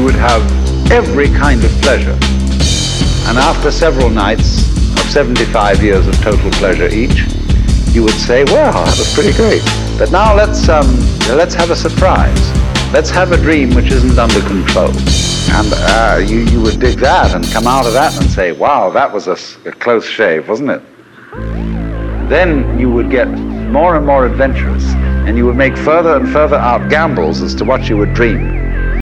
would have every kind of pleasure. And after several nights of 75 years of total pleasure each, you would say, well, that was pretty great. But now let's have a surprise. Let's have a dream which isn't under control. And you would dig that and come out of that and say, wow, that was a close shave, wasn't it? Then you would get more and more adventurous, and you would make further and further out gambles as to what you would dream.